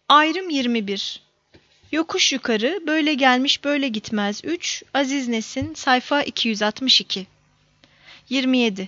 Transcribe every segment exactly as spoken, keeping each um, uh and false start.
Ayrım yirmi bir. Yokuş yukarı, böyle gelmiş böyle gitmez üç. Aziz Nesin, sayfa iki yüz altmış iki. yirmi yedi.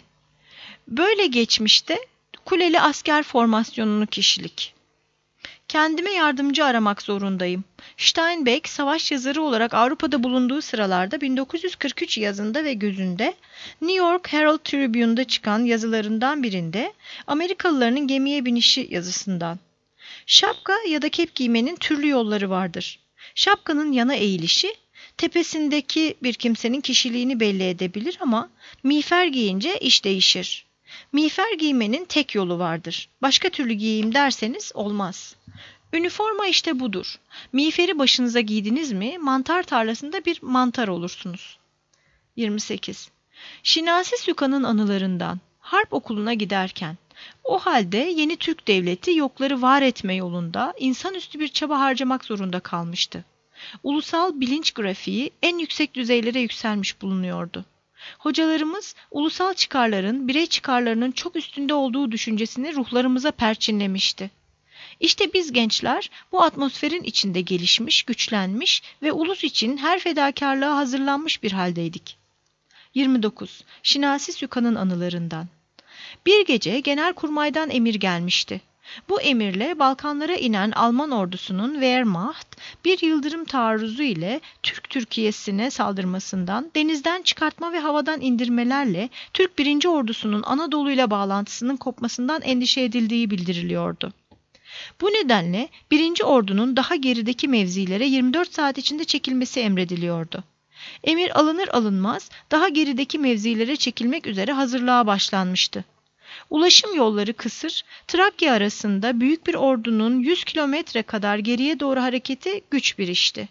Böyle geçmişte kuleli asker formasyonunu kişilik. Kendime yardımcı aramak zorundayım. Steinbeck, savaş yazarı olarak Avrupa'da bulunduğu sıralarda bin dokuz yüz kırk üç yazında ve gözünde New York Herald Tribune'da çıkan yazılarından birinde Amerikalıların gemiye binişi yazısından. Şapka ya da kep giymenin türlü yolları vardır. Şapkanın yana eğilişi, tepesindeki bir kimsenin kişiliğini belli edebilir ama miğfer giyince iş değişir. Miğfer giymenin tek yolu vardır. Başka türlü giyeyim derseniz olmaz. Üniforma işte budur. Miğferi başınıza giydiniz mi, mantar tarlasında bir mantar olursunuz. yirmi sekiz. Şinasi Süka'nın anılarından, harp okuluna giderken, o halde yeni Türk devleti yokları var etme yolunda insanüstü bir çaba harcamak zorunda kalmıştı. Ulusal bilinç grafiği en yüksek düzeylere yükselmiş bulunuyordu. Hocalarımız ulusal çıkarların birey çıkarlarının çok üstünde olduğu düşüncesini ruhlarımıza perçinlemişti. İşte biz gençler bu atmosferin içinde gelişmiş, güçlenmiş ve ulus için her fedakarlığa hazırlanmış bir haldeydik. yirmi dokuz. Şinasi Süka'nın anılarından. Bir gece Genelkurmay'dan emir gelmişti. Bu emirle Balkanlara inen Alman ordusunun Wehrmacht bir yıldırım taarruzu ile Türk Türkiye'sine saldırmasından, denizden çıkartma ve havadan indirmelerle Türk birinci ordusunun Anadolu ile bağlantısının kopmasından endişe edildiği bildiriliyordu. Bu nedenle birinci ordunun daha gerideki mevzilere yirmi dört saat içinde çekilmesi emrediliyordu. Emir alınır alınmaz daha gerideki mevzilere çekilmek üzere hazırlığa başlanmıştı. Ulaşım yolları kısır, Trakya arasında büyük bir ordunun yüz kilometre kadar geriye doğru hareketi güç bir işti.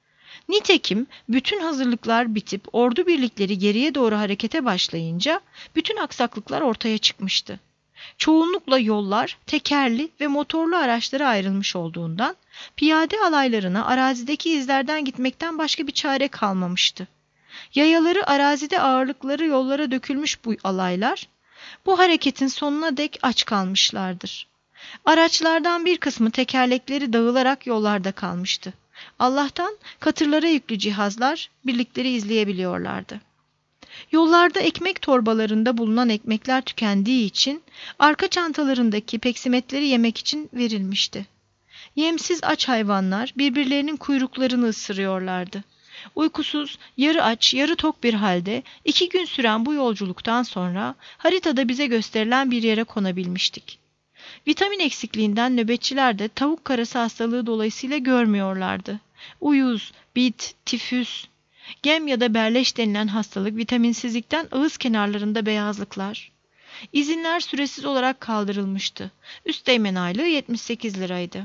Nitekim bütün hazırlıklar bitip ordu birlikleri geriye doğru harekete başlayınca bütün aksaklıklar ortaya çıkmıştı. Çoğunlukla yollar tekerli ve motorlu araçlara ayrılmış olduğundan piyade alaylarına arazideki izlerden gitmekten başka bir çare kalmamıştı. Yayaları arazide ağırlıkları yollara dökülmüş bu alaylar bu hareketin sonuna dek aç kalmışlardır. Araçlardan bir kısmı tekerlekleri dağılarak yollarda kalmıştı. Allah'tan katırlara yüklü cihazlar birlikleri izleyebiliyorlardı. Yollarda ekmek torbalarında bulunan ekmekler tükendiği için arka çantalarındaki peksimetleri yemek için verilmişti. Yemsiz aç hayvanlar birbirlerinin kuyruklarını ısırıyorlardı. Uykusuz, yarı aç, yarı tok bir halde iki gün süren bu yolculuktan sonra haritada bize gösterilen bir yere konabilmiştik. Vitamin eksikliğinden nöbetçiler de tavuk karası hastalığı dolayısıyla görmüyorlardı. Uyuz, bit, tifüs, gem ya da berleş denilen hastalık vitaminsizlikten ağız kenarlarında beyazlıklar. İzinler süresiz olarak kaldırılmıştı. Üsteğmen aylığı yetmiş sekiz liraydı.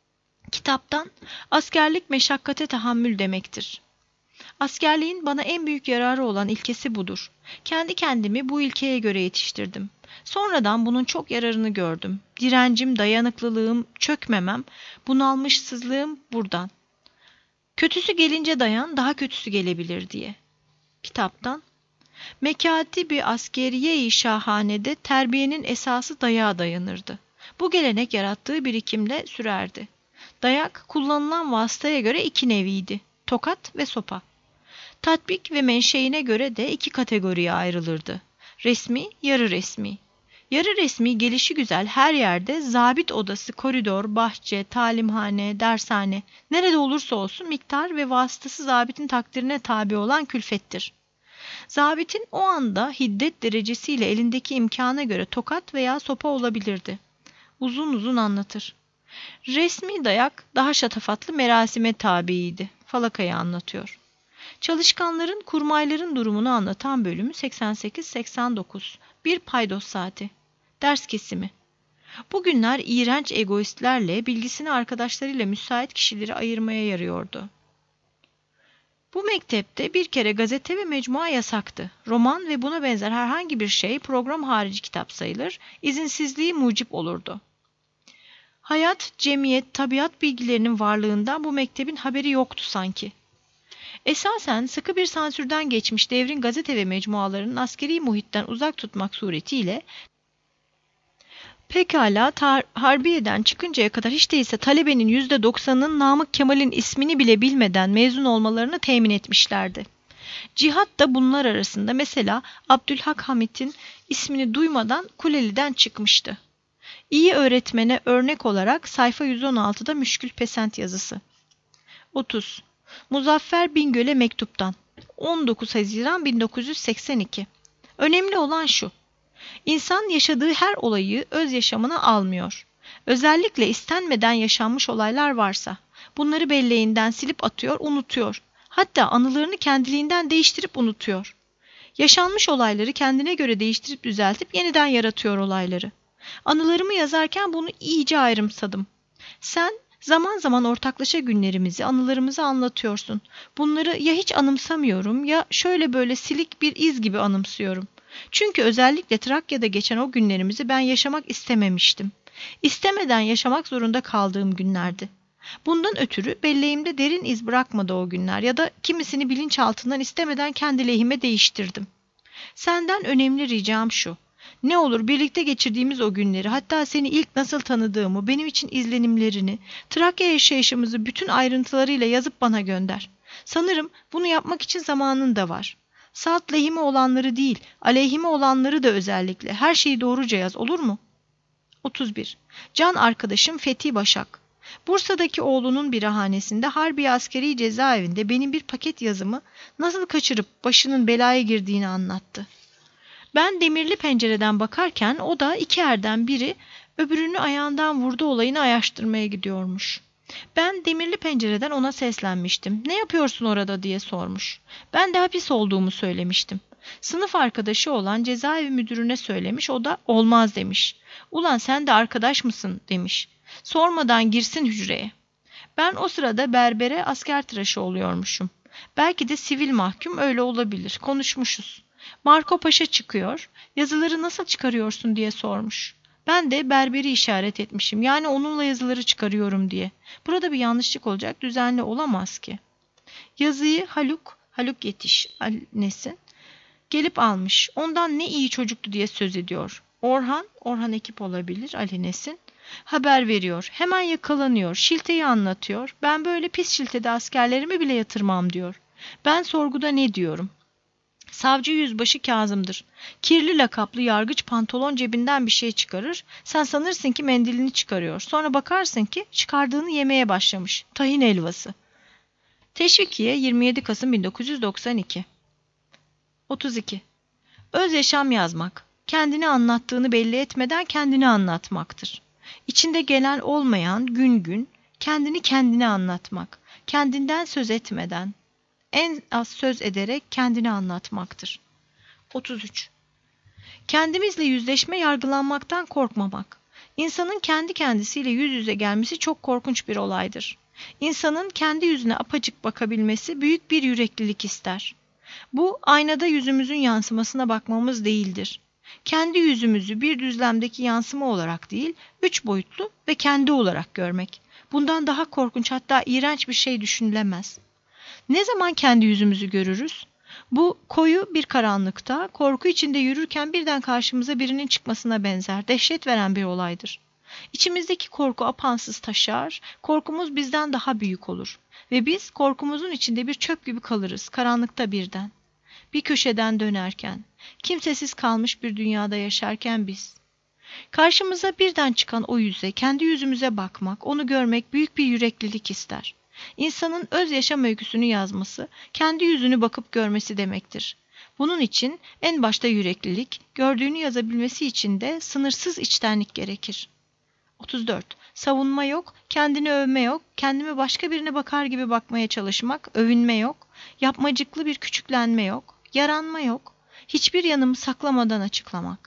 Kitaptan askerlik meşakkate tahammül demektir. Askerliğin bana en büyük yararı olan ilkesi budur. Kendi kendimi bu ilkeye göre yetiştirdim. Sonradan bunun çok yararını gördüm. Direncim, dayanıklılığım, çökmemem, bunalmışsızlığım buradan. Kötüsü gelince dayan, daha kötüsü gelebilir diye. Kitaptan. Mekâtibi askeriye-i şahanede terbiyenin esası dayağa dayanırdı. Bu gelenek yarattığı birikimle sürerdi. Dayak kullanılan vasıtaya göre iki neviydi. Tokat ve sopa. Tatbik ve menşeine göre de iki kategoriye ayrılırdı. Resmi, yarı resmi. Yarı resmi gelişigüzel her yerde zabit odası, koridor, bahçe, talimhane, dershane, nerede olursa olsun miktar ve vasıtası zabitin takdirine tabi olan külfettir. Zabitin o anda hiddet derecesiyle elindeki imkana göre tokat veya sopa olabilirdi. Uzun uzun anlatır. Resmi dayak daha şatafatlı merasime tabiydi. Falakayı anlatıyor. Çalışkanların, kurmayların durumunu anlatan bölümü seksen sekiz seksen dokuz. Bir paydos saati. Ders kesimi. Bugünler iğrenç egoistlerle bilgisini arkadaşlarıyla müsait kişileri ayırmaya yarıyordu. Bu mektepte bir kere gazete ve mecmua yasaktı. Roman ve buna benzer herhangi bir şey program harici kitap sayılır, izinsizliği mucip olurdu. Hayat, cemiyet, tabiat bilgilerinin varlığından bu mektebin haberi yoktu sanki. Esasen sıkı bir sansürden geçmiş devrin gazete ve mecmualarının askeri muhitten uzak tutmak suretiyle Pekala, tar- Harbiye'den çıkıncaya kadar hiç değilse talebenin yüzde doksanının Namık Kemal'in ismini bile bilmeden mezun olmalarını temin etmişlerdi. Cihat da bunlar arasında. Mesela Abdülhak Hamit'in ismini duymadan Kuleli'den çıkmıştı. İyi öğretmene örnek olarak sayfa yüz on altıda Müşkül Pesent yazısı. otuz. Muzaffer Bingöl'e mektuptan. on dokuz Haziran bin dokuz yüz seksen iki. Önemli olan şu: İnsan yaşadığı her olayı öz yaşamına almıyor. Özellikle istenmeden yaşanmış olaylar varsa bunları belleğinden silip atıyor, unutuyor. Hatta anılarını kendiliğinden değiştirip unutuyor. Yaşanmış olayları kendine göre değiştirip düzeltip yeniden yaratıyor olayları. Anılarımı yazarken bunu iyice ayrımsadım. Sen zaman zaman ortaklaşa günlerimizi, anılarımızı anlatıyorsun. Bunları ya hiç anımsamıyorum ya şöyle böyle silik bir iz gibi anımsıyorum. Çünkü özellikle Trakya'da geçen o günlerimizi ben yaşamak istememiştim. İstemeden yaşamak zorunda kaldığım günlerdi. Bundan ötürü belleğimde derin iz bırakmadı o günler ya da kimisini bilinçaltından istemeden kendi lehime değiştirdim. Senden önemli ricam şu: ne olur birlikte geçirdiğimiz o günleri, hatta seni ilk nasıl tanıdığımı, benim için izlenimlerini, Trakya yaşayışımızı bütün ayrıntılarıyla yazıp bana gönder. Sanırım bunu yapmak için zamanın da var. Salt lehime olanları değil, aleyhime olanları da özellikle. Her şeyi doğruca yaz, olur mu? otuz bir. Can arkadaşım Fethi Başak. Bursa'daki oğlunun birahanesinde Harbiye Askeri Cezaevinde benim bir paket yazımı nasıl kaçırıp başının belaya girdiğini anlattı. Ben demirli pencereden bakarken o da iki erden biri öbürünü ayağından vurdu olayını araştırmaya gidiyormuş. Ben demirli pencereden ona seslenmiştim. Ne yapıyorsun orada diye sormuş. Ben de hapis olduğumu söylemiştim. Sınıf arkadaşı olan cezaevi müdürüne söylemiş, o da olmaz demiş. Ulan sen de arkadaş mısın demiş. Sormadan girsin hücreye. Ben o sırada berbere asker tıraşı oluyormuşum. Belki de sivil mahkum, öyle olabilir. Konuşmuşuz. Marco Paşa çıkıyor. Yazıları nasıl çıkarıyorsun diye sormuş. Ben de berberi işaret etmişim. Yani onunla yazıları çıkarıyorum diye. Burada bir yanlışlık olacak. Düzenli olamaz ki. Yazıyı Haluk, Haluk Yetiş annesi gelip almış. Ondan ne iyi çocuktu diye söz ediyor. Orhan, Orhan Ekip olabilir, Ali Nesin. Haber veriyor. Hemen yakalanıyor. Şilteyi anlatıyor. Ben böyle pis şiltede askerlerimi bile yatırmam diyor. Ben sorguda ne diyorum? Savcı yüzbaşı Kazım'dır. Kirli lakaplı yargıç pantolon cebinden bir şey çıkarır. Sen sanırsın ki mendilini çıkarıyor. Sonra bakarsın ki çıkardığını yemeye başlamış. Tahin helvası. Teşvikiye yirmi yedi Kasım bin dokuz yüz doksan iki. otuz iki. Öz yaşam yazmak, kendini anlattığını belli etmeden kendini anlatmaktır. İçinde gelen olmayan gün gün kendini kendine anlatmak, kendinden söz etmeden, en az söz ederek kendini anlatmaktır. otuz üç. Kendimizle yüzleşme, yargılanmaktan korkmamak. İnsanın kendi kendisiyle yüz yüze gelmesi çok korkunç bir olaydır. İnsanın kendi yüzüne apacık bakabilmesi büyük bir yüreklilik ister. Bu, aynada yüzümüzün yansımasına bakmamız değildir. Kendi yüzümüzü bir düzlemdeki yansıma olarak değil, üç boyutlu ve kendi olarak görmek. Bundan daha korkunç, hatta iğrenç bir şey düşünülemez. Ne zaman kendi yüzümüzü görürüz? Bu, koyu bir karanlıkta, korku içinde yürürken birden karşımıza birinin çıkmasına benzer, dehşet veren bir olaydır. İçimizdeki korku apansız taşar, korkumuz bizden daha büyük olur. Ve biz korkumuzun içinde bir çöp gibi kalırız, karanlıkta birden. Bir köşeden dönerken, kimsesiz kalmış bir dünyada yaşarken biz. Karşımıza birden çıkan o yüze, kendi yüzümüze bakmak, onu görmek büyük bir yüreklilik ister. İnsanın öz yaşam öyküsünü yazması, kendi yüzünü bakıp görmesi demektir. Bunun için en başta yüreklilik, gördüğünü yazabilmesi için de sınırsız içtenlik gerekir. otuz dört. Savunma yok, kendini övme yok, kendimi başka birine bakar gibi bakmaya çalışmak, övünme yok, yapmacıklı bir küçüklenme yok, yaranma yok, hiçbir yanımı saklamadan açıklamak.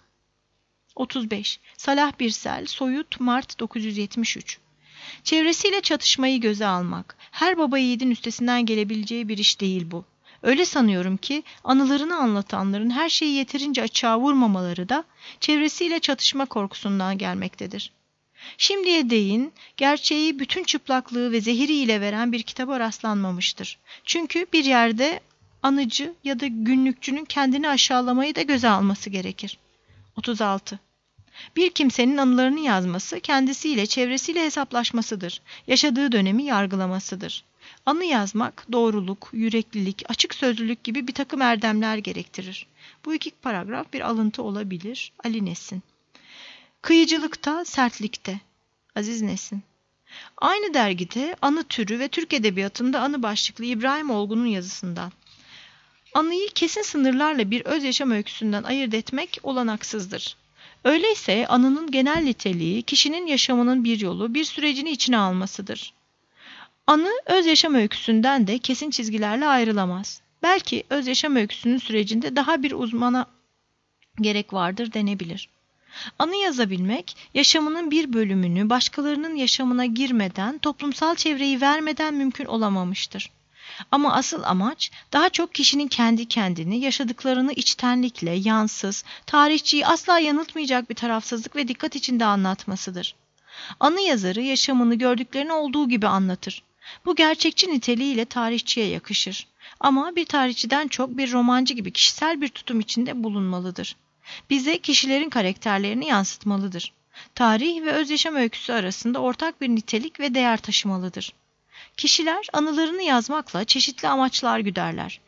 otuz beş. Salah Birsel, Soyut, Mart dokuz yüz yetmiş üç. Çevresiyle çatışmayı göze almak, her baba yiğidin üstesinden gelebileceği bir iş değil bu. Öyle sanıyorum ki anılarını anlatanların her şeyi yeterince açığa vurmamaları da çevresiyle çatışma korkusundan gelmektedir. Şimdiye değin gerçeği bütün çıplaklığı ve zehiriyle veren bir kitaba rastlanmamıştır. Çünkü bir yerde anıcı ya da günlükçünün kendini aşağılamayı da göze alması gerekir. otuz altı. Bir kimsenin anılarını yazması, kendisiyle, çevresiyle hesaplaşmasıdır. Yaşadığı dönemi yargılamasıdır. Anı yazmak, doğruluk, yüreklilik, açık sözlülük gibi bir takım erdemler gerektirir. Bu iki paragraf bir alıntı olabilir. Ali Nesin. Kıyıcılıkta, sertlikte. Aziz Nesin. Aynı dergide Anı Türü ve Türk Edebiyatı'nda Anı başlıklı İbrahim Olgun'un yazısından. Anıyı kesin sınırlarla bir öz yaşam öyküsünden ayırt etmek olanaksızdır. Öyleyse anının genel niteliği kişinin yaşamının bir yolu, bir sürecini içine almasıdır. Anı öz yaşam öyküsünden de kesin çizgilerle ayrılamaz. Belki öz yaşam öyküsünün sürecinde daha bir uzmana gerek vardır denebilir. Anı yazabilmek, yaşamının bir bölümünü başkalarının yaşamına girmeden, toplumsal çevreyi vermeden mümkün olamamıştır. Ama asıl amaç daha çok kişinin kendi kendini, yaşadıklarını içtenlikle, yansız, tarihçiyi asla yanıltmayacak bir tarafsızlık ve dikkat içinde anlatmasıdır. Anı yazarı yaşamını gördüklerini olduğu gibi anlatır. Bu gerçekçi niteliğiyle tarihçiye yakışır. Ama bir tarihçiden çok bir romancı gibi kişisel bir tutum içinde bulunmalıdır. Bize kişilerin karakterlerini yansıtmalıdır. Tarih ve öz yaşam öyküsü arasında ortak bir nitelik ve değer taşımalıdır. Kişiler anılarını yazmakla çeşitli amaçlar güderler.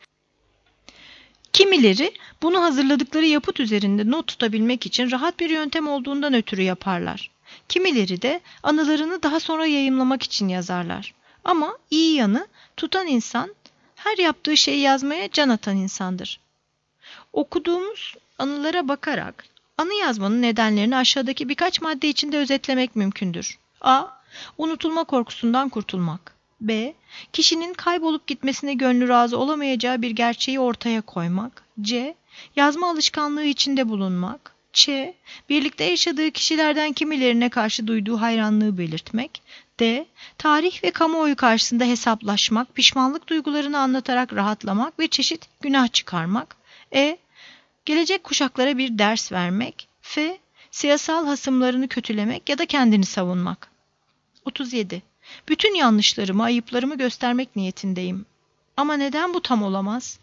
Kimileri bunu hazırladıkları yapıt üzerinde not tutabilmek için rahat bir yöntem olduğundan ötürü yaparlar. Kimileri de anılarını daha sonra yayımlamak için yazarlar. Ama iyi yanı tutan insan her yaptığı şeyi yazmaya can atan insandır. Okuduğumuz anılara bakarak anı yazmanın nedenlerini aşağıdaki birkaç madde içinde özetlemek mümkündür. A. Unutulma korkusundan kurtulmak. B. Kişinin kaybolup gitmesine gönlü razı olamayacağı bir gerçeği ortaya koymak. C. Yazma alışkanlığı içinde bulunmak. Ç. Birlikte yaşadığı kişilerden kimilerine karşı duyduğu hayranlığı belirtmek. D. Tarih ve kamuoyu karşısında hesaplaşmak, pişmanlık duygularını anlatarak rahatlamak ve çeşit günah çıkarmak. E. Gelecek kuşaklara bir ders vermek. F. Siyasal hasımlarını kötülemek ya da kendini savunmak. otuz yedi. Bütün yanlışlarımı, ayıplarımı göstermek niyetindeyim. Ama neden bu tam olamaz?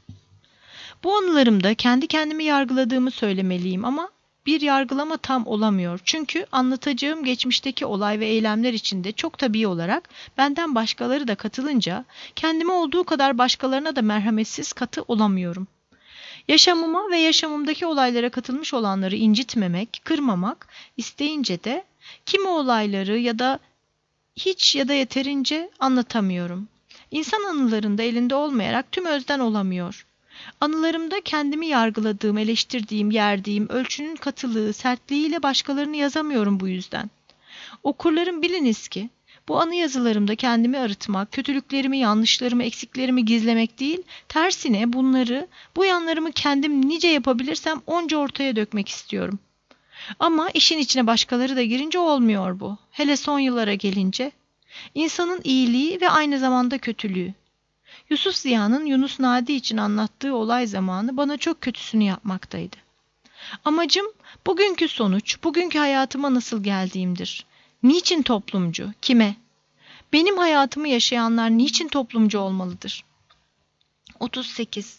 Bu anılarımda kendi kendimi yargıladığımı söylemeliyim ama bir yargılama tam olamıyor. Çünkü anlatacağım geçmişteki olay ve eylemler içinde çok tabii olarak benden başkaları da katılınca kendime olduğu kadar başkalarına da merhametsiz katı olamıyorum. Yaşamıma ve yaşamımdaki olaylara katılmış olanları incitmemek, kırmamak isteyince de kimi olayları ya da hiç ya da yeterince anlatamıyorum. İnsan anılarında elinde olmayarak tüm özden olamıyor. Anılarımda kendimi yargıladığım, eleştirdiğim, yerdiğim, ölçünün katılığı, sertliğiyle başkalarını yazamıyorum bu yüzden. Okurlarım biliniz ki, bu anı yazılarımda kendimi arıtmak, kötülüklerimi, yanlışlarımı, eksiklerimi gizlemek değil, tersine bunları, bu yanlarımı kendim nice yapabilirsem onca ortaya dökmek istiyorum. Ama işin içine başkaları da girince olmuyor bu. Hele son yıllara gelince. İnsanın iyiliği ve aynı zamanda kötülüğü. Yusuf Ziya'nın Yunus Nadi için anlattığı olay zamanı bana çok kötüsünü yapmaktaydı. Amacım bugünkü sonuç, bugünkü hayatıma nasıl geldiğimdir. Niçin toplumcu? Kime? Benim hayatımı yaşayanlar niçin toplumcu olmalıdır? otuz sekiz.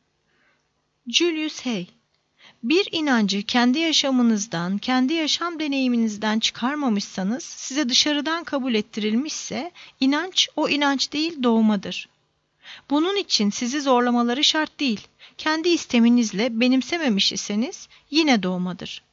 Julius Hay. Bir inancı kendi yaşamınızdan, kendi yaşam deneyiminizden çıkarmamışsanız, size dışarıdan kabul ettirilmişse, inanç o inanç değil doğmadır. Bunun için sizi zorlamaları şart değil. Kendi isteminizle benimsememiş iseniz yine doğmadır.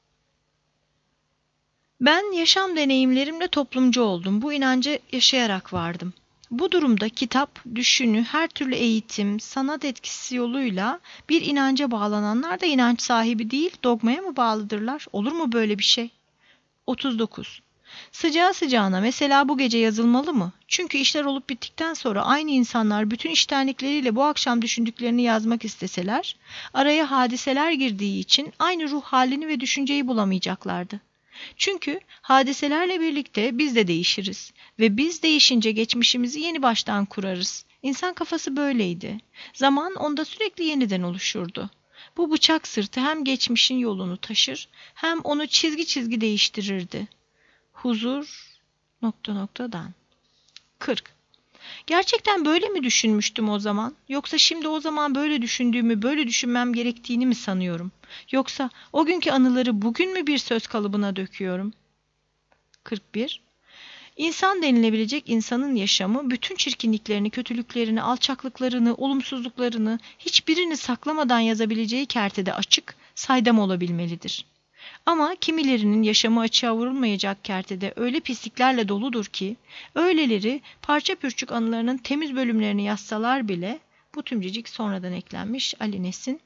Ben yaşam deneyimlerimle toplumcu oldum. Bu inancı yaşayarak vardım. Bu durumda kitap, düşünü, her türlü eğitim, sanat etkisi yoluyla bir inanca bağlananlar da inanç sahibi değil, dogmaya mı bağlıdırlar? Olur mu böyle bir şey? otuz dokuz. Sıcağı sıcağına mesela bu gece yazılmalı mı? Çünkü işler olup bittikten sonra aynı insanlar bütün içtenlikleriyle bu akşam düşündüklerini yazmak isteseler, araya hadiseler girdiği için aynı ruh halini ve düşünceyi bulamayacaklardı. Çünkü hadiselerle birlikte biz de değişiriz ve biz değişince geçmişimizi yeni baştan kurarız. İnsan kafası böyleydi. Zaman onda sürekli yeniden oluşurdu. Bu bıçak sırtı hem geçmişin yolunu taşır hem onu çizgi çizgi değiştirirdi. Huzur nokta noktadan. kırk. Gerçekten böyle mi düşünmüştüm o zaman? Yoksa şimdi o zaman böyle düşündüğümü, böyle düşünmem gerektiğini mi sanıyorum? Yoksa o günkü anıları bugün mü bir söz kalıbına döküyorum? kırk bir. İnsan denilebilecek insanın yaşamı bütün çirkinliklerini, kötülüklerini, alçaklıklarını, olumsuzluklarını hiçbirini saklamadan yazabileceği kertede açık, saydam olabilmelidir. Ama kimilerinin yaşamı açığa vurulmayacak kertede öyle pisliklerle doludur ki, öyleleri parça pürçük anılarının temiz bölümlerini yazsalar bile, bu tümcecik sonradan eklenmiş Ali Nesin,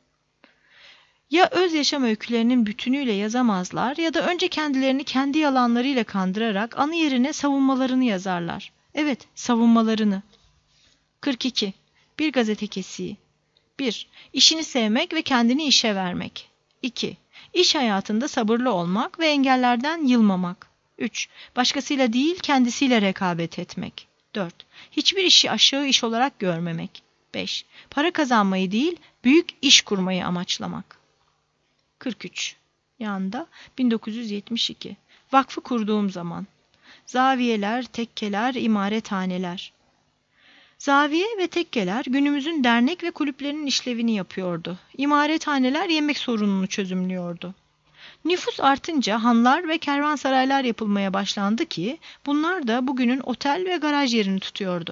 ya öz yaşam öykülerinin bütünüyle yazamazlar ya da önce kendilerini kendi yalanlarıyla kandırarak anı yerine savunmalarını yazarlar. Evet, savunmalarını. kırk iki. Bir gazete kesiği. bir. İşini sevmek ve kendini işe vermek. iki. İş hayatında sabırlı olmak ve engellerden yılmamak. üç. Başkasıyla değil kendisiyle rekabet etmek. dört. Hiçbir işi aşağı iş olarak görmemek. beş. Para kazanmayı değil büyük iş kurmayı amaçlamak. kırk üç. Yanında bin dokuz yüz yetmiş iki. Vakfı kurduğum zaman. Zaviyeler, tekkeler, imarethaneler. Zaviye ve tekkeler günümüzün dernek ve kulüplerinin işlevini yapıyordu. İmarethaneler yemek sorununu çözümlüyordu. Nüfus artınca hanlar ve kervansaraylar yapılmaya başlandı ki bunlar da bugünün otel ve garaj yerini tutuyordu.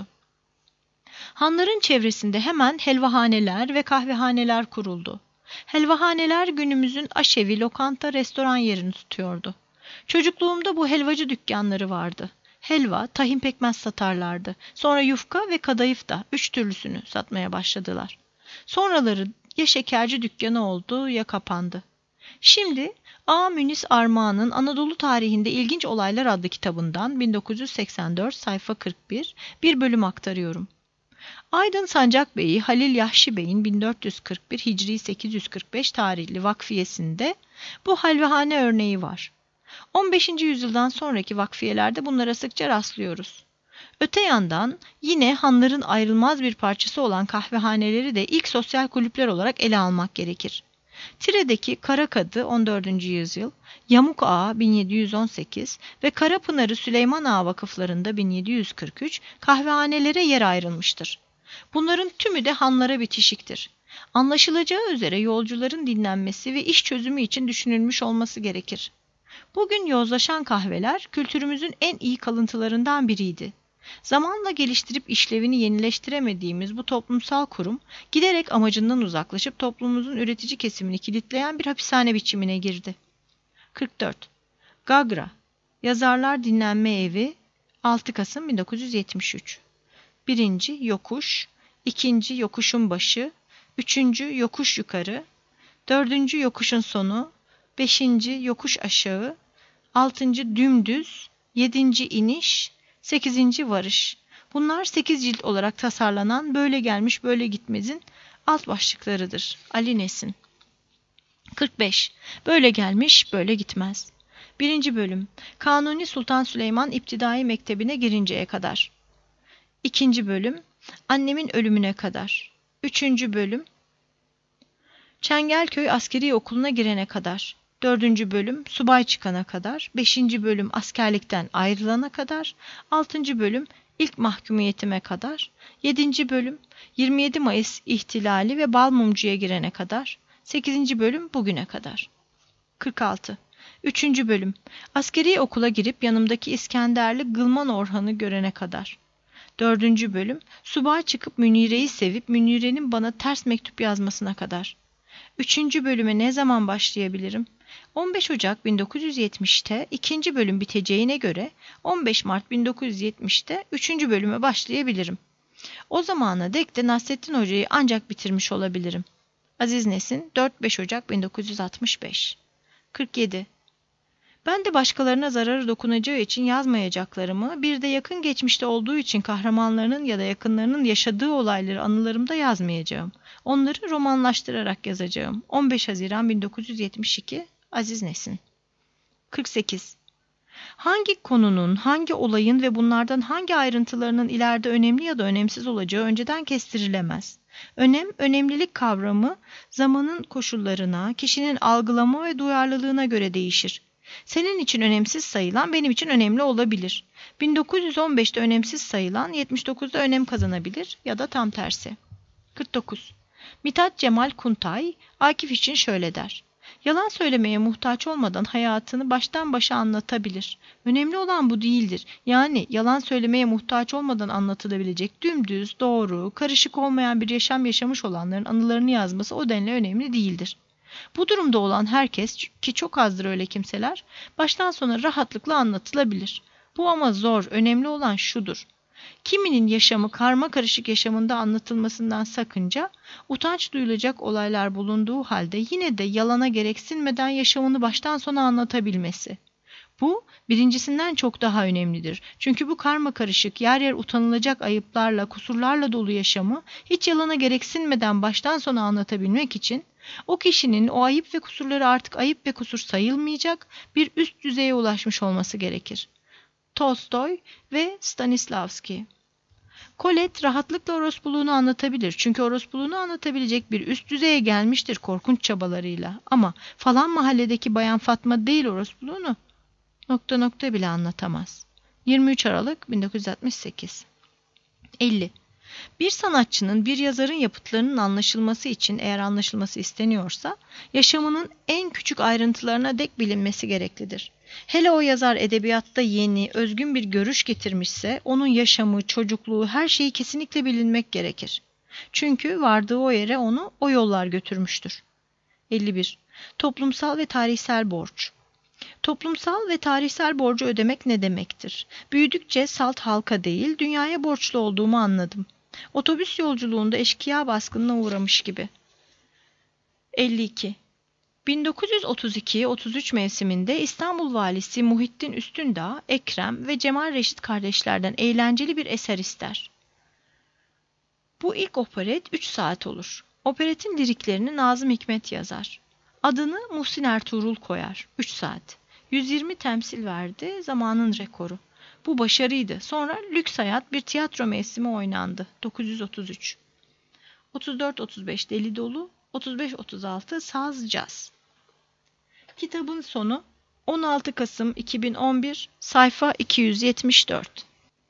Hanların çevresinde hemen helvahaneler ve kahvehaneler kuruldu. Helvahaneler günümüzün aşevi, lokanta, restoran yerini tutuyordu. Çocukluğumda bu helvacı dükkanları vardı. Helva, tahin pekmez satarlardı. Sonra yufka ve kadayıf da üç türlüsünü satmaya başladılar. Sonraları ya şekerci dükkanı oldu ya kapandı. Şimdi A. Münis Armağan'ın Anadolu Tarihinde İlginç Olaylar adlı kitabından bin dokuz yüz seksen dört sayfa kırk bir bir bölüm aktarıyorum. Aydın Sancak Bey'i Halil Yahşi Bey'in bin dört yüz kırk bir Hicri sekiz yüz kırk beş tarihli vakfiyesinde bu halvehane örneği var. on beşinci yüzyıldan sonraki vakfiyelerde bunlara sıkça rastlıyoruz. Öte yandan yine hanların ayrılmaz bir parçası olan kahvehaneleri de ilk sosyal kulüpler olarak ele almak gerekir. Tire'deki Karakadı on dördüncü yüzyıl, Yamuk Ağa bin yedi yüz on sekiz ve Karapınarı Süleyman Ağa vakıflarında bin yedi yüz kırk üç kahvehanelere yer ayrılmıştır. Bunların tümü de hanlara bitişiktir. Anlaşılacağı üzere yolcuların dinlenmesi ve iş çözümü için düşünülmüş olması gerekir. Bugün yozlaşan kahveler kültürümüzün en iyi kalıntılarından biriydi. Zamanla geliştirip işlevini yenileştiremediğimiz bu toplumsal kurum giderek amacından uzaklaşıp toplumumuzun üretici kesimini kilitleyen bir hapishane biçimine girdi. kırk dört. Gagra, Yazarlar Dinlenme Evi, altı Kasım bin dokuz yüz yetmiş üç. Birinci yokuş, ikinci yokuşun başı, üçüncü yokuş yukarı, dördüncü yokuşun sonu, beşinci yokuş aşağı, altıncı dümdüz, yedinci iniş, sekizinci varış. Bunlar sekiz cilt olarak tasarlanan Böyle Gelmiş Böyle Gitmez'in alt başlıklarıdır. Ali Nesin. kırk beş. Böyle Gelmiş Böyle Gitmez. birinci bölüm. Kanuni Sultan Süleyman İptidai Mektebi'ne girinceye kadar. ikinci bölüm. Annemin ölümüne kadar. üçüncü bölüm. Çengelköy Askeri Okulu'na girene kadar. dördüncü bölüm subay çıkana kadar, beşinci bölüm askerlikten ayrılana kadar, altıncı bölüm ilk mahkumiyetime kadar, yedinci bölüm yirmi yedi Mayıs ihtilali ve Balmumcu'ya girene kadar, sekizinci bölüm bugüne kadar. kırk altı. üçüncü bölüm askeri okula girip yanımdaki İskenderli Gılman Orhan'ı görene kadar. dördüncü bölüm subay çıkıp Münire'yi sevip Münire'nin bana ters mektup yazmasına kadar. Üçüncü bölüme ne zaman başlayabilirim? on beş Ocak bin dokuz yüz yetmişte ikinci bölüm biteceğine göre on beş Mart bin dokuz yüz yetmişte üçüncü bölüme başlayabilirim. O zamana dek de Nasrettin Hoca'yı ancak bitirmiş olabilirim. Aziz Nesin, dört beş Ocak bin dokuz yüz altmış beş. kırk yedi. Ben de başkalarına zararı dokunacağı için yazmayacaklarımı, bir de yakın geçmişte olduğu için kahramanlarının ya da yakınlarının yaşadığı olayları anılarımda yazmayacağım. Onları romanlaştırarak yazacağım. on beş Haziran bin dokuz yüz yetmiş iki. Aziz Nesin. kırk sekiz. Hangi konunun, hangi olayın ve bunlardan hangi ayrıntılarının ileride önemli ya da önemsiz olacağı önceden kestirilemez. Önem, önemlilik kavramı zamanın koşullarına, kişinin algılama ve duyarlılığına göre değişir. Senin için önemsiz sayılan benim için önemli olabilir. bin dokuz yüz on beşte önemsiz sayılan yetmiş dokuzda önem kazanabilir ya da tam tersi. kırk dokuz. Mithat Cemal Kuntay, Akif için şöyle der. Yalan söylemeye muhtaç olmadan hayatını baştan başa anlatabilir. Önemli olan bu değildir. Yani yalan söylemeye muhtaç olmadan anlatılabilecek dümdüz, doğru, karışık olmayan bir yaşam yaşamış olanların anılarını yazması o denli önemli değildir. Bu durumda olan herkes, ki çok azdır öyle kimseler, baştan sona rahatlıkla anlatılabilir. Bu ama zor, önemli olan şudur. Kiminin yaşamı karma karışık yaşamında anlatılmasından sakınca, utanç duyulacak olaylar bulunduğu halde yine de yalana gereksinmeden yaşamını baştan sona anlatabilmesi. Bu, birincisinden çok daha önemlidir. Çünkü bu karma karışık, yer yer utanılacak ayıplarla, kusurlarla dolu yaşamı hiç yalana gereksinmeden baştan sona anlatabilmek için, o kişinin o ayıp ve kusurları artık ayıp ve kusur sayılmayacak bir üst düzeye ulaşmış olması gerekir. Tolstoy ve Stanislavski. Colette rahatlıkla orospuluğunu anlatabilir. Çünkü orospuluğunu anlatabilecek bir üst düzeye gelmiştir korkunç çabalarıyla. Ama falan mahalledeki Bayan Fatma değil orospuluğunu nokta nokta bile anlatamaz. yirmi üç Aralık bin dokuz yüz altmış sekiz. elli. Bir sanatçının, bir yazarın yapıtlarının anlaşılması için, eğer anlaşılması isteniyorsa, yaşamının en küçük ayrıntılarına dek bilinmesi gereklidir. Hele o yazar edebiyatta yeni, özgün bir görüş getirmişse, onun yaşamı, çocukluğu, her şeyi kesinlikle bilinmek gerekir. Çünkü vardığı o yere onu o yollar götürmüştür. elli bir. Toplumsal ve tarihsel borç. Toplumsal ve tarihsel borcu ödemek ne demektir? Büyüdükçe salt halka değil, dünyaya borçlu olduğumu anladım. Otobüs yolculuğunda eşkıya baskınına uğramış gibi. elli iki. bin dokuz yüz otuz iki otuz üç mevsiminde İstanbul valisi Muhittin Üstündağ, Ekrem ve Cemal Reşit kardeşlerden eğlenceli bir eser ister. Bu ilk operet üç saat olur. Operetin liriklerini Nazım Hikmet yazar. Adını Muhsin Ertuğrul koyar. üç saat. yüz yirmi temsil verdi, zamanın rekoru. Bu başarıydı. Sonra Lüks Hayat bir tiyatro mevsimi oynandı. dokuz yüz otuz üç. otuz dört otuz beş Deli Dolu, otuz beş otuz altı Saz Caz. Kitabın sonu on altı Kasım iki bin on bir, sayfa iki yüz yetmiş dört.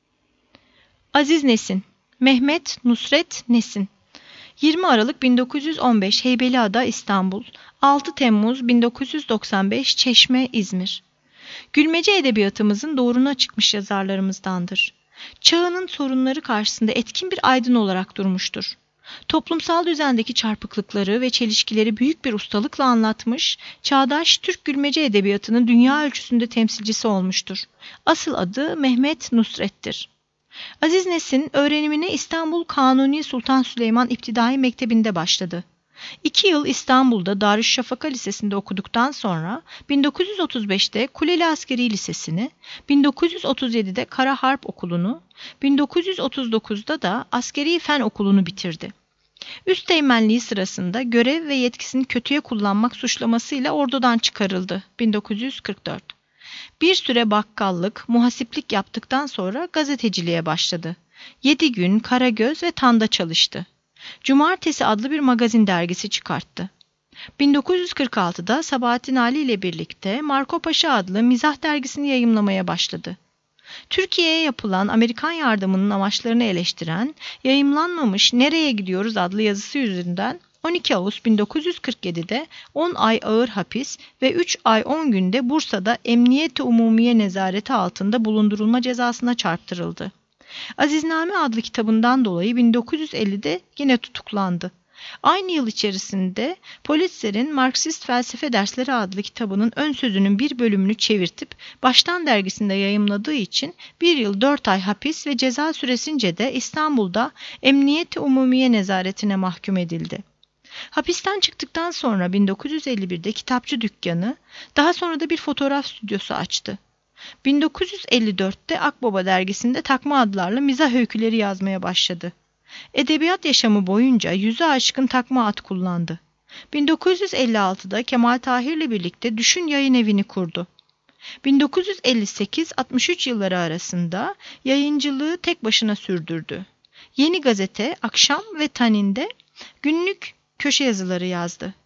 Aziz Nesin, Mehmet Nusret Nesin. yirmi Aralık bin dokuz yüz on beş Heybeliada, İstanbul. altı Temmuz bin dokuz yüz doksan beş Çeşme, İzmir. Gülmece edebiyatımızın doğruna çıkmış yazarlarımızdandır. Çağının sorunları karşısında etkin bir aydın olarak durmuştur. Toplumsal düzendeki çarpıklıkları ve çelişkileri büyük bir ustalıkla anlatmış, çağdaş Türk gülmece edebiyatının dünya ölçüsünde temsilcisi olmuştur. Asıl adı Mehmet Nusret'tir. Aziz Nesin öğrenimine İstanbul Kanuni Sultan Süleyman İptidai Mektebi'nde başladı. İki yıl İstanbul'da Darüşşafaka Lisesi'nde okuduktan sonra bin dokuz yüz otuz beşte Kuleli Askeri Lisesi'ni, bin dokuz yüz otuz yedide Kara Harp Okulu'nu, bin dokuz yüz otuz dokuzda da Askeri Fen Okulu'nu bitirdi. Üsteğmenliği sırasında görev ve yetkisini kötüye kullanmak suçlamasıyla ordudan çıkarıldı bin dokuz yüz kırk dört. Bir süre bakkallık, muhasiplik yaptıktan sonra gazeteciliğe başladı. Yedi Gün, Karagöz ve Tan'da çalıştı. Cumartesi adlı bir magazin dergisi çıkarttı. bin dokuz yüz kırk altıda Sabahattin Ali ile birlikte Marco Paşa adlı mizah dergisini yayımlamaya başladı. Türkiye'ye yapılan Amerikan yardımının amaçlarını eleştiren, yayımlanmamış Nereye Gidiyoruz adlı yazısı yüzünden on iki Ağustos bin dokuz yüz kırk yedide on ay ağır hapis ve üç ay on günde Bursa'da Emniyet-i Umumiye nezareti altında bulundurulma cezasına çarptırıldı. Azizname adlı kitabından dolayı bin dokuz yüz ellide yine tutuklandı. Aynı yıl içerisinde Pulitzer'in Marksist Felsefe Dersleri adlı kitabının ön sözünün bir bölümünü çevirtip Baştan dergisinde yayımladığı için bir yıl dört ay hapis ve ceza süresince de İstanbul'da Emniyet-i Umumiye nezaretine mahkum edildi. Hapisten çıktıktan sonra bin dokuz yüz elli birde kitapçı dükkanı, daha sonra da bir fotoğraf stüdyosu açtı. bin dokuz yüz elli dörtte Akbaba dergisinde takma adlarla mizah öyküleri yazmaya başladı. Edebiyat yaşamı boyunca yüzü aşkın takma ad kullandı. bin dokuz yüz elli altıda Kemal Tahir'le birlikte Düşün Yayın Evi'ni kurdu. bin dokuz yüz elli sekiz altmış üç yılları arasında yayıncılığı tek başına sürdürdü. Yeni Gazete, Akşam ve Tanin'de günlük köşe yazıları yazdı.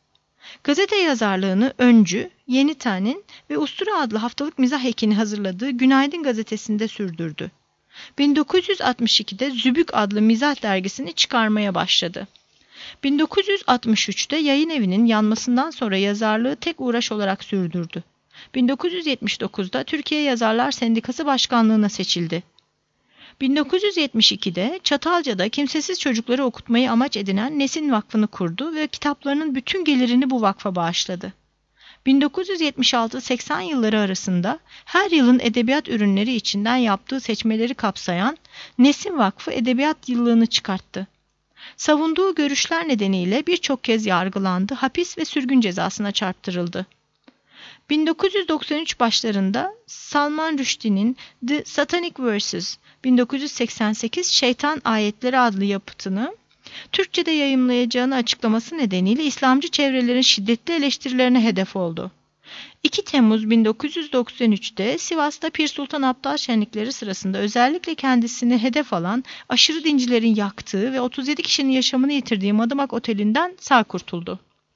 Gazete yazarlığını Öncü, Yeni Ten'in ve Ustura adlı haftalık mizah ekini hazırladığı Günaydın gazetesinde sürdürdü. bin dokuz yüz altmış ikide Zübük adlı mizah dergisini çıkarmaya başladı. bin dokuz yüz altmış üçte yayın evinin yanmasından sonra yazarlığı tek uğraş olarak sürdürdü. bin dokuz yüz yetmiş dokuzda Türkiye Yazarlar Sendikası Başkanlığına seçildi. bin dokuz yüz yetmiş ikide Çatalca'da kimsesiz çocukları okutmayı amaç edinen Nesin Vakfı'nı kurdu ve kitaplarının bütün gelirini bu vakfa bağışladı. bin dokuz yüz yetmiş altı seksen yılları arasında her yılın edebiyat ürünleri içinden yaptığı seçmeleri kapsayan Nesin Vakfı Edebiyat Yıllığını çıkarttı. Savunduğu görüşler nedeniyle birçok kez yargılandı, hapis ve sürgün cezasına çarptırıldı. bin dokuz yüz doksan üç başlarında Salman Rushdie'nin The Satanic Verses bin dokuz yüz seksen sekiz Şeytan Ayetleri adlı yapıtını Türkçe'de yayımlayacağını açıklaması nedeniyle İslamcı çevrelerin şiddetli eleştirilerine hedef oldu. iki Temmuz bin dokuz yüz doksan üçte Sivas'ta Pir Sultan Abdal şenlikleri sırasında özellikle kendisini hedef alan aşırı dincilerin yaktığı ve otuz yedi kişinin yaşamını yitirdiği Madımak Oteli'nden sağ kurtuldu.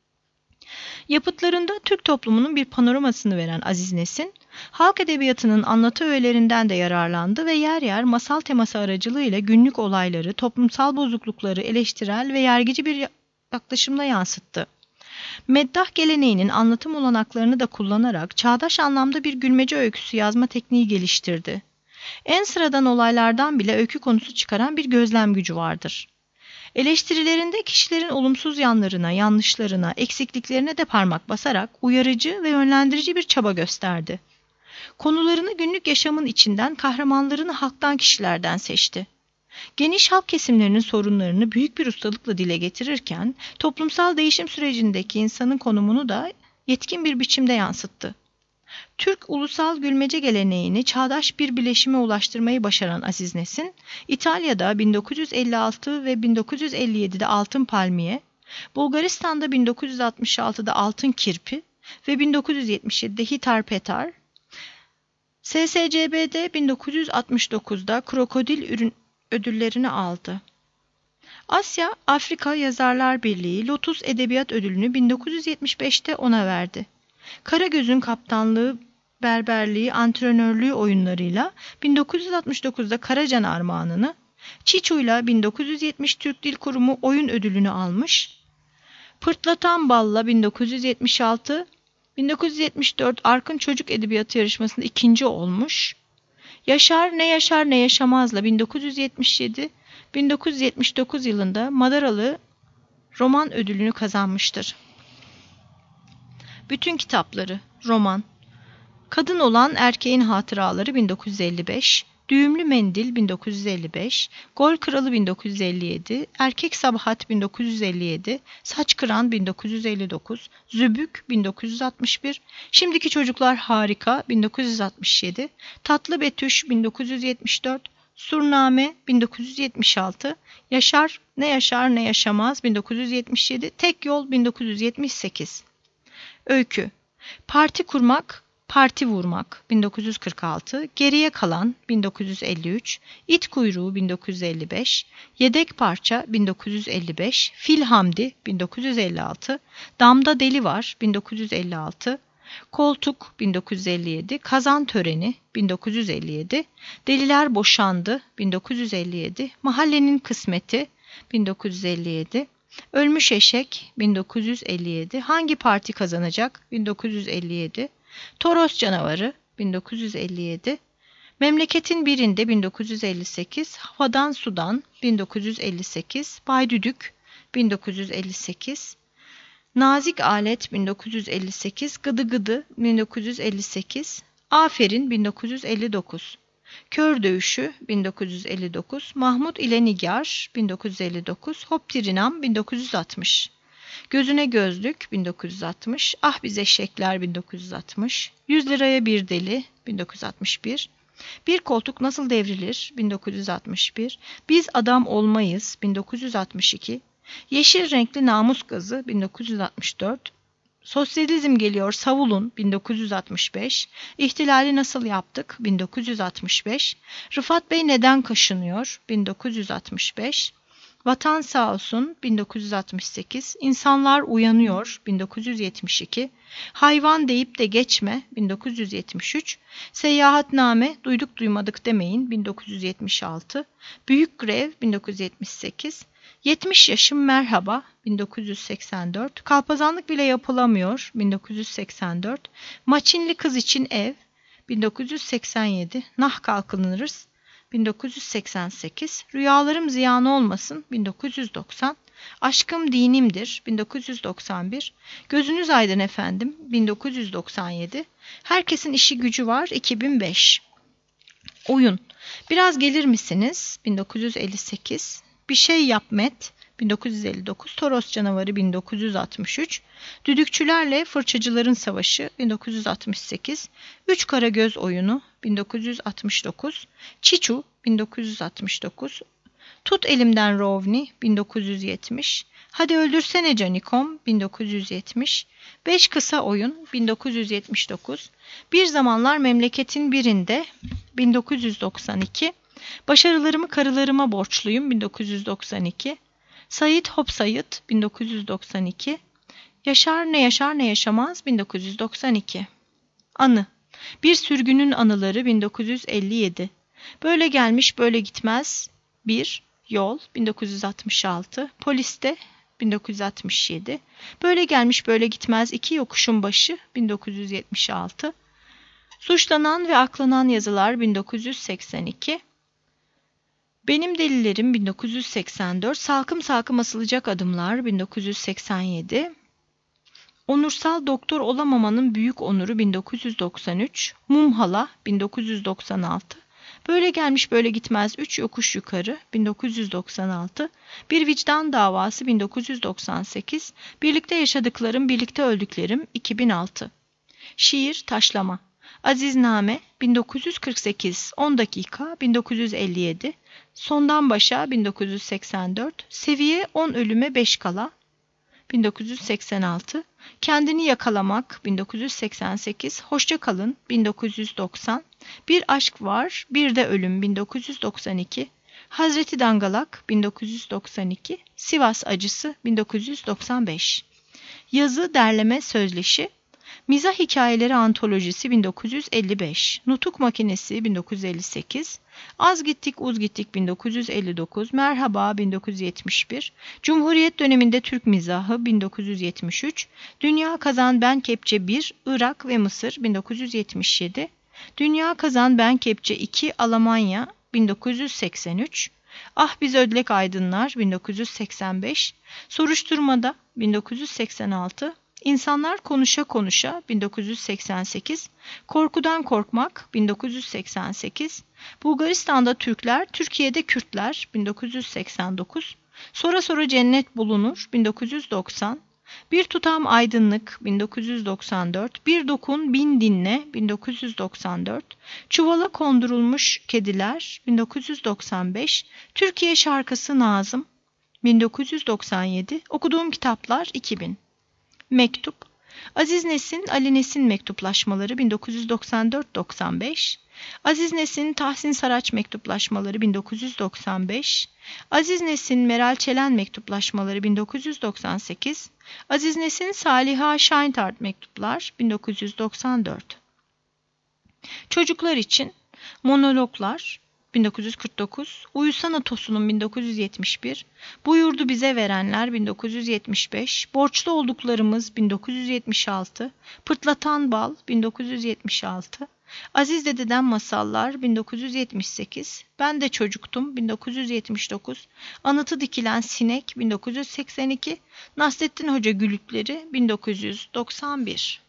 Yapıtlarında Türk toplumunun bir panoramasını veren Aziz Nesin, halk edebiyatının anlatı öğelerinden de yararlandı ve yer yer masal teması aracılığıyla günlük olayları, toplumsal bozuklukları eleştirel ve yargıcı bir yaklaşımla yansıttı. Meddah geleneğinin anlatım olanaklarını da kullanarak çağdaş anlamda bir gülmece öyküsü yazma tekniği geliştirdi. En sıradan olaylardan bile öykü konusu çıkaran bir gözlem gücü vardır. Eleştirilerinde kişilerin olumsuz yanlarına, yanlışlarına, eksikliklerine de parmak basarak uyarıcı ve yönlendirici bir çaba gösterdi. Konularını günlük yaşamın içinden, kahramanlarını halktan kişilerden seçti. Geniş halk kesimlerinin sorunlarını büyük bir ustalıkla dile getirirken, toplumsal değişim sürecindeki insanın konumunu da yetkin bir biçimde yansıttı. Türk ulusal gülmece geleneğini çağdaş bir bileşime ulaştırmayı başaran Aziz Nesin, İtalya'da bin dokuz yüz elli altı ve bin dokuz yüz elli yedide Altın Palmiye, Bulgaristan'da bin dokuz yüz altmış altıda Altın Kirpi ve bin dokuz yüz yetmiş yedide Hitar Petar, S S C B'de bin dokuz yüz altmış dokuzda Krokodil ürün ödüllerini aldı. Asya Afrika Yazarlar Birliği Lotus Edebiyat Ödülünü bin dokuz yüz yetmiş beşte ona verdi. Karagöz'ün kaptanlığı, berberliği, antrenörlüğü oyunlarıyla bin dokuz yüz altmış dokuzda Karacan Armağanı'nı, Çiçu'yla bin dokuz yüz yetmiş Türk Dil Kurumu oyun ödülünü almış, Pırtlatan Bal'la bin dokuz yüz yetmiş altı, bin dokuz yüz yetmiş dört Arkın Çocuk Edebiyatı yarışmasında ikinci olmuş, Yaşar Ne Yaşar Ne Yaşamaz'la bin dokuz yüz yetmiş yedi, bin dokuz yüz yetmiş dokuz yılında Madaralı roman ödülünü kazanmıştır. Bütün kitapları, roman, Kadın Olan Erkeğin Hatıraları bin dokuz yüz elli beş, Düğümlü Mendil bin dokuz yüz elli beş, Gol Kralı bin dokuz yüz elli yedi, Erkek Sabahat bin dokuz yüz elli yedi, Saç Kıran bin dokuz yüz elli dokuz, Zübük bin dokuz yüz altmış bir, Şimdiki Çocuklar Harika bin dokuz yüz altmış yedi, Tatlı Betüş bin dokuz yüz yetmiş dört, Surname bin dokuz yüz yetmiş altı, Yaşar Ne Yaşar Ne Yaşamaz bin dokuz yüz yetmiş yedi, Tek Yol bin dokuz yüz yetmiş sekiz. Öykü: Parti Kurmak, Parti Vurmak bin dokuz yüz kırk altı, Geriye Kalan bin dokuz yüz elli üç, İt Kuyruğu bin dokuz yüz elli beş, Yedek Parça bin dokuz yüz elli beş, Fil Hamdi bin dokuz yüz elli altı, Damda Deli Var bin dokuz yüz elli altı, Koltuk bin dokuz yüz elli yedi, Kazan Töreni bin dokuz yüz elli yedi, Deliler Boşandı bin dokuz yüz elli yedi, Mahallenin Kısmeti bin dokuz yüz elli yedi, Ölmüş Eşek bin dokuz yüz elli yedi, Hangi Parti Kazanacak bin dokuz yüz elli yedi, Toros Canavarı bin dokuz yüz elli yedi, Memleketin Birinde bin dokuz yüz elli sekiz, Havadan Sudan bin dokuz yüz elli sekiz, Baydüdük bin dokuz yüz elli sekiz, Nazik Alet bin dokuz yüz elli sekiz, Gıdı Gıdı bin dokuz yüz elli sekiz, Aferin bin dokuz yüz elli dokuz, Kör Dövüşü bin dokuz yüz elli dokuz, Mahmut ile Nigar bin dokuz yüz elli dokuz, Hoptirinam bin dokuz yüz altmış, Gözüne Gözlük bin dokuz yüz altmış, Ah Biz Eşekler bin dokuz yüz altmış, Yüz Liraya Bir Deli bin dokuz yüz altmış bir, Bir Koltuk Nasıl Devrilir bin dokuz yüz altmış bir, Biz Adam Olmayız bin dokuz yüz altmış iki, Yeşil Renkli Namus Gazı bin dokuz yüz altmış dört, Sosyalizm Geliyor Savulun bin dokuz yüz altmış beş, İhtilali Nasıl Yaptık bin dokuz yüz altmış beş, Rıfat Bey Neden Kaşınıyor bin dokuz yüz altmış beş, Vatan sağ olsun bin dokuz yüz altmış sekiz, İnsanlar uyanıyor bin dokuz yüz yetmiş iki, Hayvan deyip de geçme bin dokuz yüz yetmiş üç, Seyahatname duyduk duymadık demeyin bin dokuz yüz yetmiş altı, Büyük Grev bin dokuz yüz yetmiş sekiz, yetmiş yaşım merhaba bin dokuz yüz seksen dört, Kalpazanlık bile yapılamıyor bin dokuz yüz seksen dört, Maçinli kız için ev bin dokuz yüz seksen yedi, Nah kalkınırız bin dokuz yüz seksen sekiz, Rüyalarım ziyan olmasın bin dokuz yüz doksan, Aşkım dinimdir bin dokuz yüz doksan bir, Gözünüz aydın efendim bin dokuz yüz doksan yedi, Herkesin işi gücü var iki bin beş. Oyun Biraz gelir misiniz bin dokuz yüz elli sekiz, Bir şey yap Met bin dokuz yüz elli dokuz, Toros canavarı bin dokuz yüz altmış üç, Düdükçülerle Fırçacıların Savaşı bin dokuz yüz altmış sekiz, Üç Karagöz oyunu bin dokuz yüz altmış dokuz, Çiçu bin dokuz yüz altmış dokuz, Tut elimden Rovni bin dokuz yüz yetmiş, Hadi öldürsene Canikom bin dokuz yüz yetmiş, Beş Kısa Oyun bin dokuz yüz yetmiş dokuz, Bir Zamanlar Memleketin Birinde bin dokuz yüz doksan iki, Başarılarımı karılarıma borçluyum bin dokuz yüz doksan iki, Sayit Hop Sayit bin dokuz yüz doksan iki, Yaşar ne yaşar ne yaşamaz bin dokuz yüz doksan iki. Anı Bir Sürgünün Anıları bin dokuz yüz elli yedi, Böyle Gelmiş Böyle Gitmez bir, Yol bin dokuz yüz altmış altı, Poliste bin dokuz yüz altmış yedi, Böyle Gelmiş Böyle Gitmez iki, Yokuşun Başı bin dokuz yüz yetmiş altı, Suçlanan ve Aklanan Yazılar bin dokuz yüz seksen iki, Benim Delilerim bin dokuz yüz seksen dört, Salkım Salkım Asılacak Adımlar bin dokuz yüz seksen yedi, Onursal Doktor Olamamanın Büyük Onuru bin dokuz yüz doksan üç, Mumhala bin dokuz yüz doksan altı, Böyle Gelmiş Böyle Gitmez üç, Yokuş Yukarı bin dokuz yüz doksan altı, Bir Vicdan Davası bin dokuz yüz doksan sekiz, Birlikte Yaşadıklarım Birlikte Öldüklerim iki bin altı. Şiir Taşlama Azizname bin dokuz yüz kırk sekiz, on dakika bin dokuz yüz elli yedi, Sondan Başa bin dokuz yüz seksen dört, Seviye on ölüme beş kala bin dokuz yüz seksen altı, Kendini Yakalamak bin dokuz yüz seksen sekiz, Hoşça Kalın bin dokuz yüz doksan, Bir Aşk Var Bir de Ölüm bin dokuz yüz doksan iki, Hazreti Dangalak bin dokuz yüz doksan iki, Sivas Acısı bin dokuz yüz doksan beş. Yazı Derleme Sözleşi Mizah Hikayeleri Antolojisi bin dokuz yüz elli beş, Nutuk Makinesi bin dokuz yüz elli sekiz, Az Gittik Uz Gittik bin dokuz yüz elli dokuz, Merhaba bin dokuz yüz yetmiş bir, Cumhuriyet Döneminde Türk Mizahı bin dokuz yüz yetmiş üç, Dünya Kazan Ben Kepçe bir, Irak ve Mısır bin dokuz yüz yetmiş yedi, Dünya Kazan Ben Kepçe iki, Almanya bin dokuz yüz seksen üç, Ah Biz Ödlek Aydınlar bin dokuz yüz seksen beş, Soruşturmada bin dokuz yüz seksen altı, İnsanlar Konuşa Konuşa bin dokuz yüz seksen sekiz, Korkudan Korkmak bin dokuz yüz seksen sekiz, Bulgaristan'da Türkler, Türkiye'de Kürtler bin dokuz yüz seksen dokuz, Sonra Sonra Cennet Bulunur bin dokuz yüz doksan, Bir Tutam Aydınlık bin dokuz yüz doksan dört, Bir Dokun Bin Dinle bin dokuz yüz doksan dört, Çuvala Kondurulmuş Kediler bin dokuz yüz doksan beş, Türkiye Şarkısı Nazım bin dokuz yüz doksan yedi, Okuduğum Kitaplar iki bin. Mektup Aziz Nesin Ali Nesin Mektuplaşmaları bin dokuz yüz doksan dört doksan beş, Aziz Nesin Tahsin Saraç Mektuplaşmaları bin dokuz yüz doksan beş, Aziz Nesin Meral Çelen Mektuplaşmaları bin dokuz yüz doksan sekiz, Aziz Nesin Saliha Şaintart Mektuplar bin dokuz yüz doksan dört. Çocuklar için Monologlar bin dokuz yüz kırk dokuz, Uyusana Tosunum bin dokuz yüz yetmiş bir, Bu Yurdu Bize Verenler bin dokuz yüz yetmiş beş, Borçlu Olduklarımız bin dokuz yüz yetmiş altı, Pırtlatan Bal bin dokuz yüz yetmiş altı, Aziz Dede'den Masallar bin dokuz yüz yetmiş sekiz, Ben de Çocuktum bin dokuz yüz yetmiş dokuz, Anıtı Dikilen Sinek bin dokuz yüz seksen iki, Nasrettin Hoca Gülükleri bin dokuz yüz doksan bir.